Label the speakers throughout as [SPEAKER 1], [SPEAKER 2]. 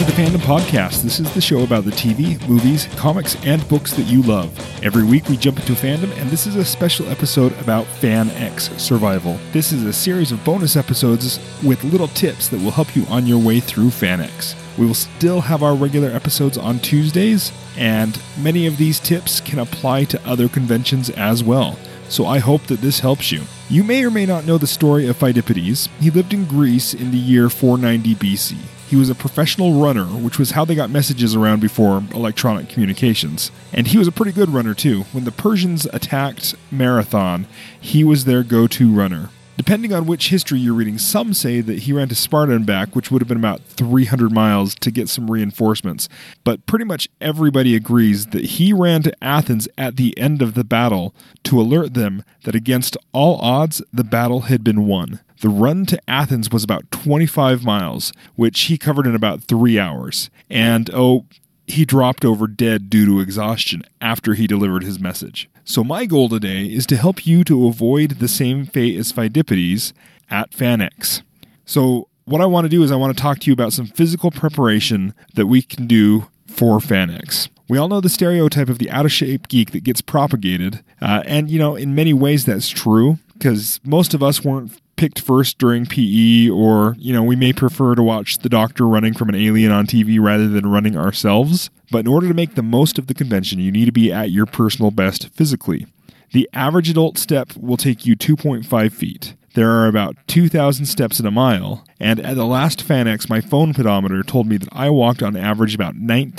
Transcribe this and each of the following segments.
[SPEAKER 1] the Fandom Podcast. This is the show about the TV, movies, comics, and books that you love. Every week we jump into a fandom, and this is a special episode about Fan X Survival. This is a series of bonus episodes with little tips that will help you on your way through Fan X. We will still have our regular episodes on Tuesdays, and many of these tips can apply to other conventions as well. So I hope that this helps you. You may or may not know the story of Pheidippides. He lived in Greece in the year 490 BC. He was a professional runner, which was how they got messages around before electronic communications. And he was a pretty good runner too. When the Persians attacked Marathon, he was their go-to runner. Depending on which history you're reading, some say that he ran to Sparta and back, which would have been about 300 miles to get some reinforcements. But pretty much everybody agrees that he ran to Athens at the end of the battle to alert them that against all odds, the battle had been won. The run to Athens was about 25 miles, which he covered in about 3 hours. And, he dropped over dead due to exhaustion after he delivered his message. So my goal today is to help you to avoid the same fate as Pheidippides at FanX. So what I want to do is I want to talk to you about some physical preparation that we can do for FanX. We all know the stereotype of the out-of-shape geek that gets propagated, and in many ways that's true, because most of us weren't picked first during PE, or, we may prefer to watch the doctor running from an alien on TV rather than running ourselves. But in order to make the most of the convention, you need to be at your personal best physically. The average adult step will take you 2.5 feet. There are about 2,000 steps in a mile, and at the last FanX, my phone pedometer told me that I walked on average about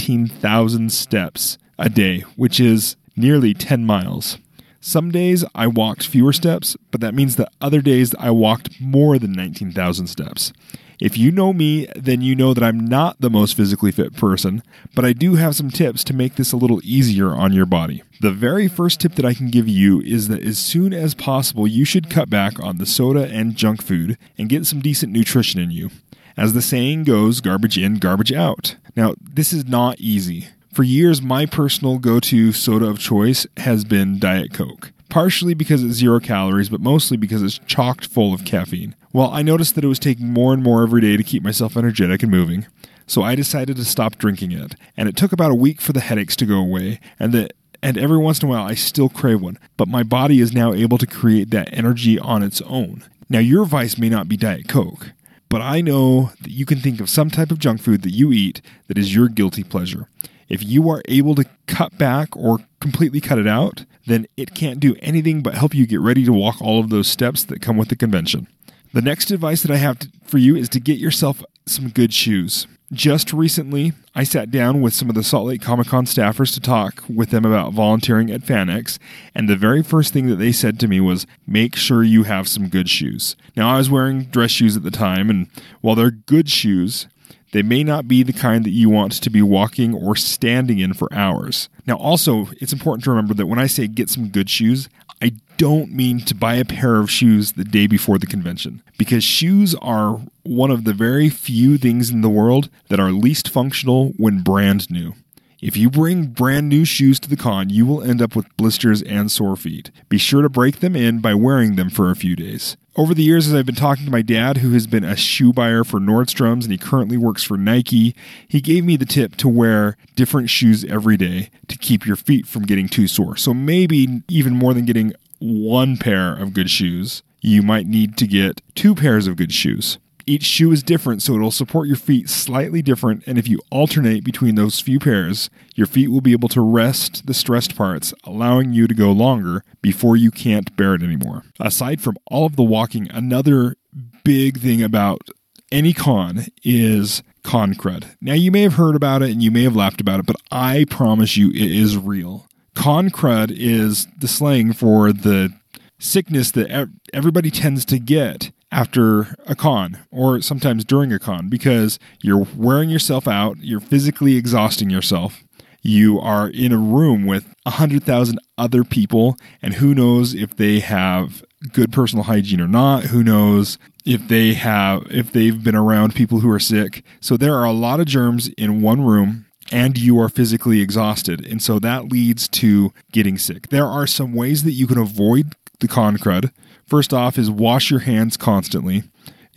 [SPEAKER 1] 19,000 steps a day, which is nearly 10 miles. Some days I walked fewer steps, but that means that other days I walked more than 19,000 steps. If you know me, then you know that I'm not the most physically fit person, but I do have some tips to make this a little easier on your body. The very first tip that I can give you is that as soon as possible, you should cut back on the soda and junk food and get some decent nutrition in you. As the saying goes, garbage in, garbage out. Now, this is not easy. For years, my personal go-to soda of choice has been Diet Coke. Partially because it's 0 calories, but mostly because it's chocked full of caffeine. Well, I noticed that it was taking more and more every day to keep myself energetic and moving, so I decided to stop drinking it. And it took about a week for the headaches to go away, and every once in a while I still crave one, but my body is now able to create that energy on its own. Now, your vice may not be Diet Coke, but I know that you can think of some type of junk food that you eat that is your guilty pleasure. If you are able to cut back or completely cut it out, then it can't do anything but help you get ready to walk all of those steps that come with the convention. The next advice that I have for you is to get yourself some good shoes. Just recently, I sat down with some of the Salt Lake Comic-Con staffers to talk with them about volunteering at FanX, and the very first thing that they said to me was, make sure you have some good shoes. Now, I was wearing dress shoes at the time, and while they're good shoes, they may not be the kind that you want to be walking or standing in for hours. Now, also, it's important to remember that when I say get some good shoes, I don't mean to buy a pair of shoes the day before the convention, because shoes are one of the very few things in the world that are least functional when brand new. If you bring brand new shoes to the con, you will end up with blisters and sore feet. Be sure to break them in by wearing them for a few days. Over the years, as I've been talking to my dad, who has been a shoe buyer for Nordstrom's and he currently works for Nike, he gave me the tip to wear different shoes every day to keep your feet from getting too sore. So maybe even more than getting one pair of good shoes, you might need to get 2 pairs of good shoes. Each shoe is different, so it'll support your feet slightly different, and if you alternate between those few pairs, your feet will be able to rest the stressed parts, allowing you to go longer before you can't bear it anymore. Aside from all of the walking, another big thing about any con is con crud. Now, you may have heard about it and you may have laughed about it, but I promise you it is real. Con crud is the slang for the sickness that everybody tends to get after a con, or sometimes during a con, because you're wearing yourself out, you're physically exhausting yourself, you are in a room with 100,000 other people, and who knows if they have good personal hygiene or not, who knows if they've been around people who are sick. So there are a lot of germs in one room, and you are physically exhausted, and so that leads to getting sick. There are some ways that you can avoid the con crud. First off is wash your hands constantly.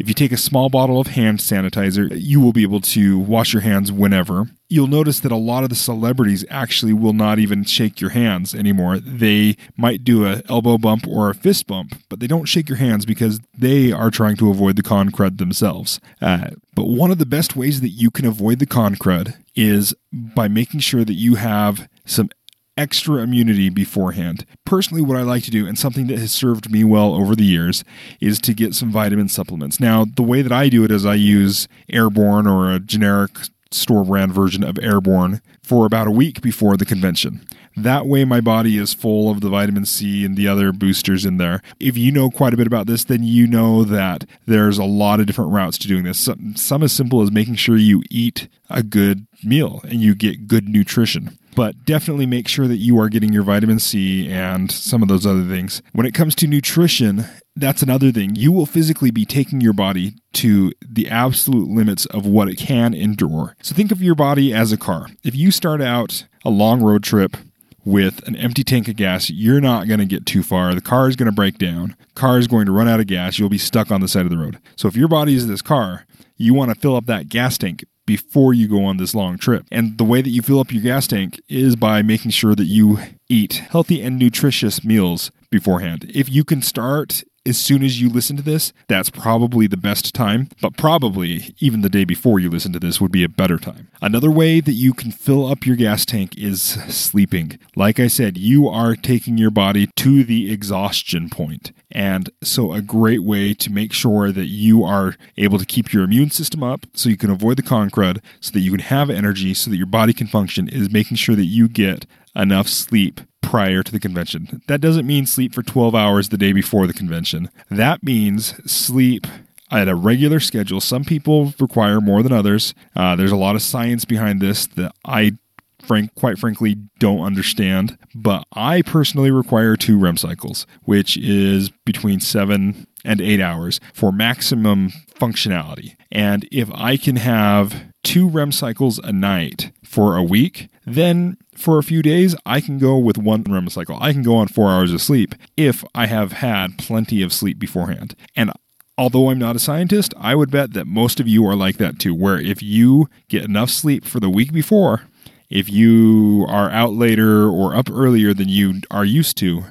[SPEAKER 1] If you take a small bottle of hand sanitizer, you will be able to wash your hands whenever. You'll notice that a lot of the celebrities actually will not even shake your hands anymore. They might do an elbow bump or a fist bump, but they don't shake your hands because they are trying to avoid the con crud themselves. But one of the best ways that you can avoid the con crud is by making sure that you have some extra immunity beforehand. Personally, what I like to do, and something that has served me well over the years, is to get some vitamin supplements. Now, the way that I do it is I use Airborne or a generic store brand version of Airborne for about a week before the convention. That way my body is full of the vitamin C and the other boosters in there. If you know quite a bit about this, then you know that there's a lot of different routes to doing this. Some as simple as making sure you eat a good meal and you get good nutrition. But definitely make sure that you are getting your vitamin C and some of those other things. When it comes to nutrition, that's another thing. You will physically be taking your body to the absolute limits of what it can endure. So think of your body as a car. If you start out a long road trip with an empty tank of gas, you're not going to get too far. The car is going to break down. Car is going to run out of gas. You'll be stuck on the side of the road. So if your body is this car, you want to fill up that gas tank before you go on this long trip. And the way that you fill up your gas tank is by making sure that you eat healthy and nutritious meals beforehand. If you can start as soon as you listen to this, that's probably the best time, but probably even the day before you listen to this would be a better time. Another way that you can fill up your gas tank is sleeping. Like I said, you are taking your body to the exhaustion point. And so a great way to make sure that you are able to keep your immune system up so you can avoid the con crud, so that you can have energy, so that your body can function, is making sure that you get enough sleep prior to the convention. That doesn't mean sleep for 12 hours the day before the convention. That means sleep at a regular schedule. Some people require more than others. There's a lot of science behind this that I quite frankly don't understand, but I personally require 2 REM cycles, which is between 7 and 8 hours for maximum functionality. And if I can have 2 REM cycles a night for a week, then for a few days, I can go with 1 REM cycle. I can go on 4 hours of sleep if I have had plenty of sleep beforehand. And although I'm not a scientist, I would bet that most of you are like that too, where if you get enough sleep for the week before, if you are out later or up earlier than you are used to,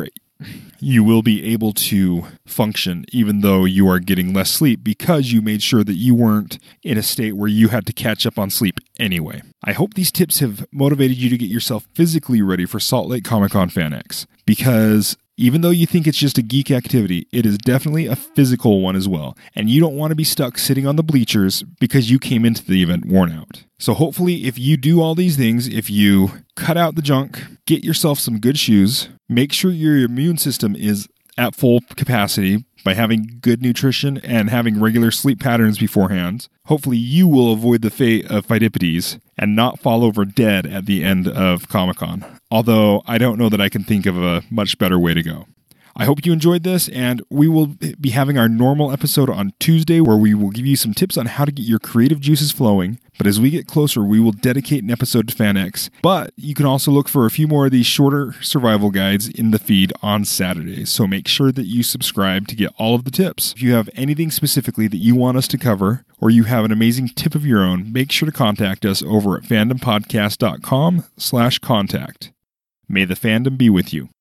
[SPEAKER 1] you will be able to function even though you are getting less sleep because you made sure that you weren't in a state where you had to catch up on sleep anyway. I hope these tips have motivated you to get yourself physically ready for Salt Lake Comic-Con FanX, because even though you think it's just a geek activity, it is definitely a physical one as well. And you don't want to be stuck sitting on the bleachers because you came into the event worn out. So hopefully if you do all these things, if you cut out the junk, get yourself some good shoes, make sure your immune system is at full capacity by having good nutrition and having regular sleep patterns beforehand, hopefully you will avoid the fate of Pheidippides and not fall over dead at the end of Comic-Con. Although I don't know that I can think of a much better way to go. I hope you enjoyed this, and we will be having our normal episode on Tuesday where we will give you some tips on how to get your creative juices flowing. But as we get closer, we will dedicate an episode to FanX. But you can also look for a few more of these shorter survival guides in the feed on Saturdays. So make sure that you subscribe to get all of the tips. If you have anything specifically that you want us to cover, or you have an amazing tip of your own, make sure to contact us over at fandompodcast.com/contact. May the fandom be with you.